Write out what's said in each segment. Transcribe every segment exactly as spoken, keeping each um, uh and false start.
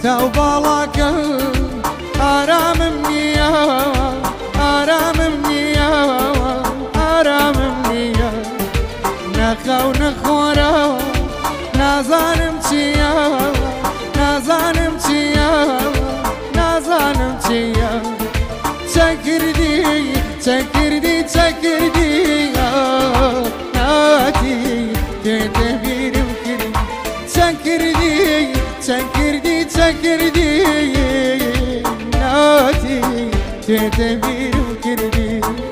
تو بالاکە ئارامم نییە ئارامم نییە ئارامم نییە نەخەو نەخۆرە نازانم چییە نازانم چییە نازانم چییە چەند کردی چەند کردی چەند کردی ناتی تێتە بیرم کردی چەند کردی چەند کردی چەند کردی ناتی تێتە بیرم کردی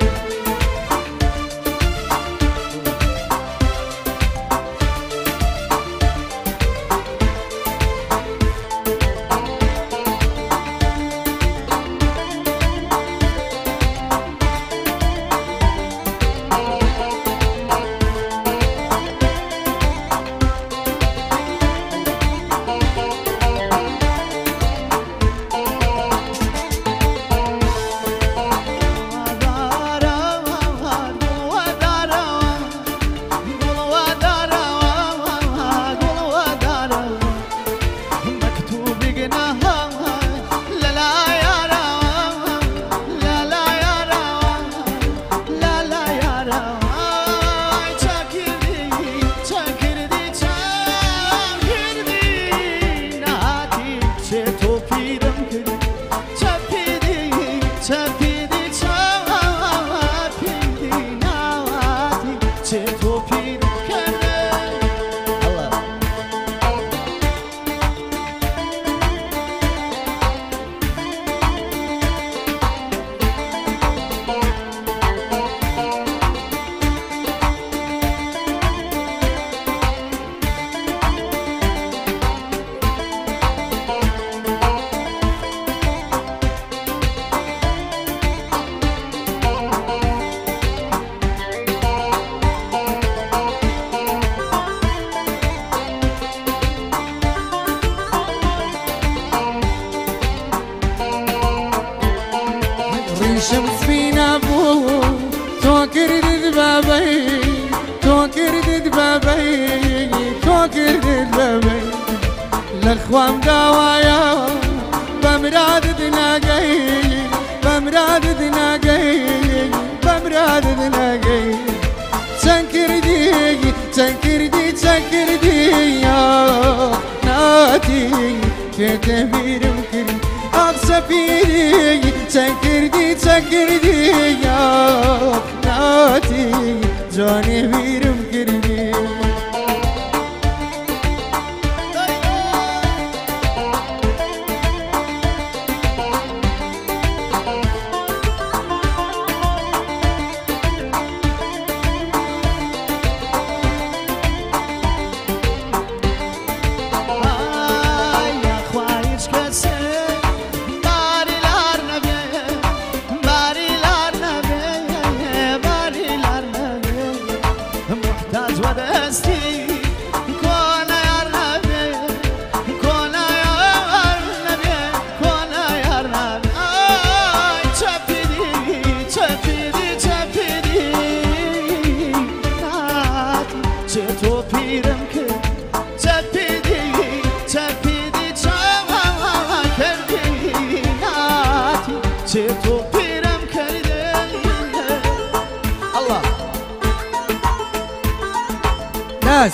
ریشم سپینە بوو تۆ کردت بەبەی تۆ کردت بەبەی تۆ کردت بەبەی لە خوام داوایە بەمرادت ناگەی بەمرادت ناگەی بەمرادت ناگەی چەند کردی چەند کردی چەند کردی ناتی تێتە بیرم کردی ئاق سەپیری چەند کردی چەند کردی ناتی جوانی بیرم کردی ناس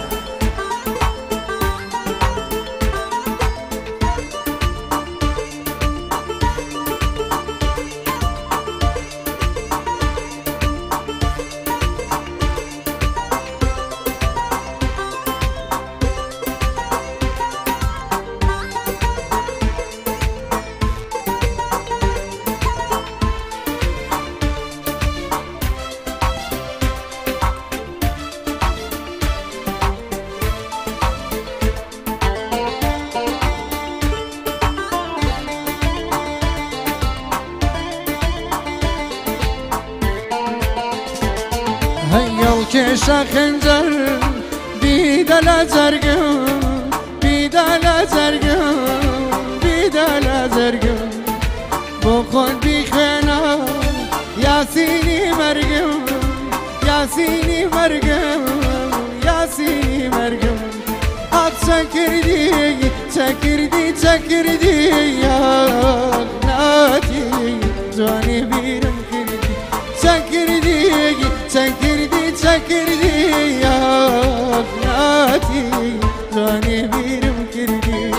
کێشە خنجەر بیدە لە جەرگم بیدە لە جەرگم بیدە لە جەرگم بۆ خۆت بیخوێنە یاسینی مەرگم یاسینی مەرگم یاسینی مەرگم ئاق تكردي تكردي تكردي يا ناتي جواني بيرم كردي تكردي تكردي تكردي يا ناتي جواني بيرم كردي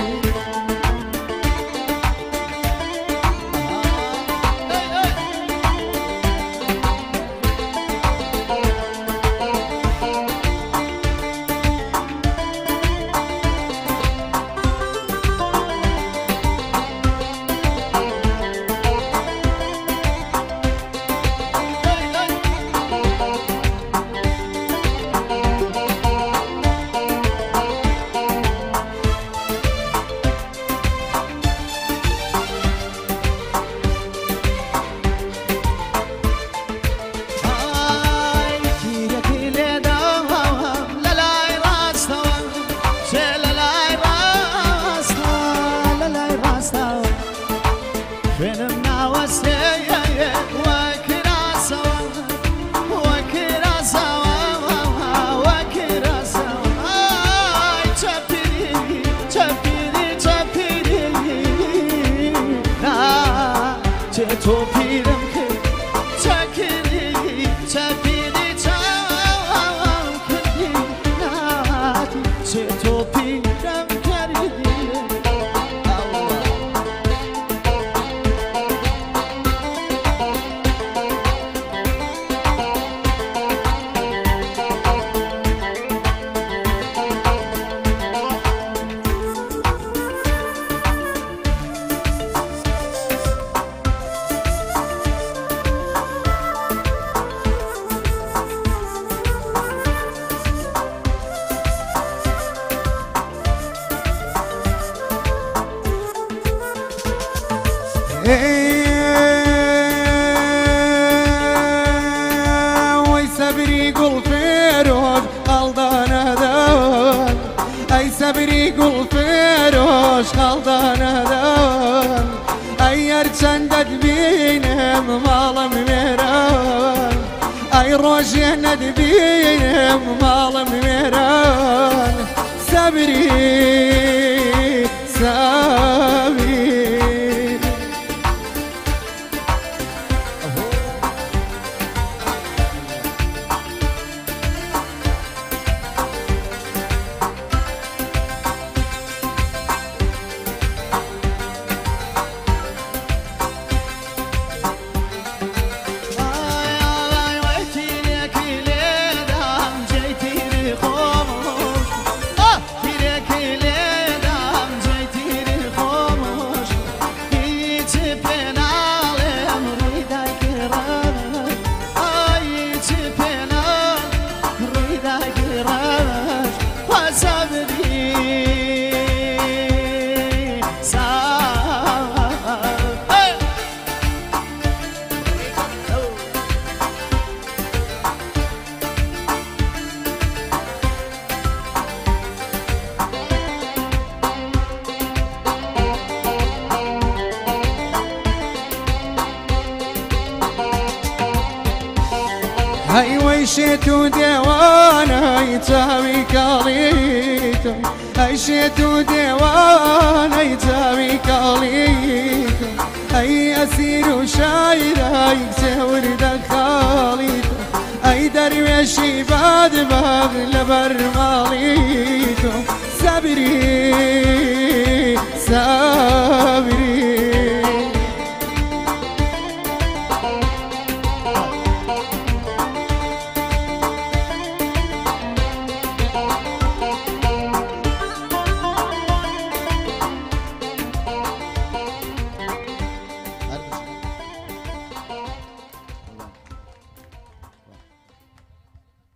وي صبري قل فيروز خلدان دان اي صبري قل فيروز خلدان دان اي ارچند بينم مالم ميران اي روجين بينم مالم ميران صبري صبري هاي ويشيتو ديوانا يتاوي كاليتو هاي شيتو ديوانا يتاوي كاليتو هاي أسير شايرة يكسور دخاليتو هاي درويشي بعد باب لبر ماليتو صبري صبري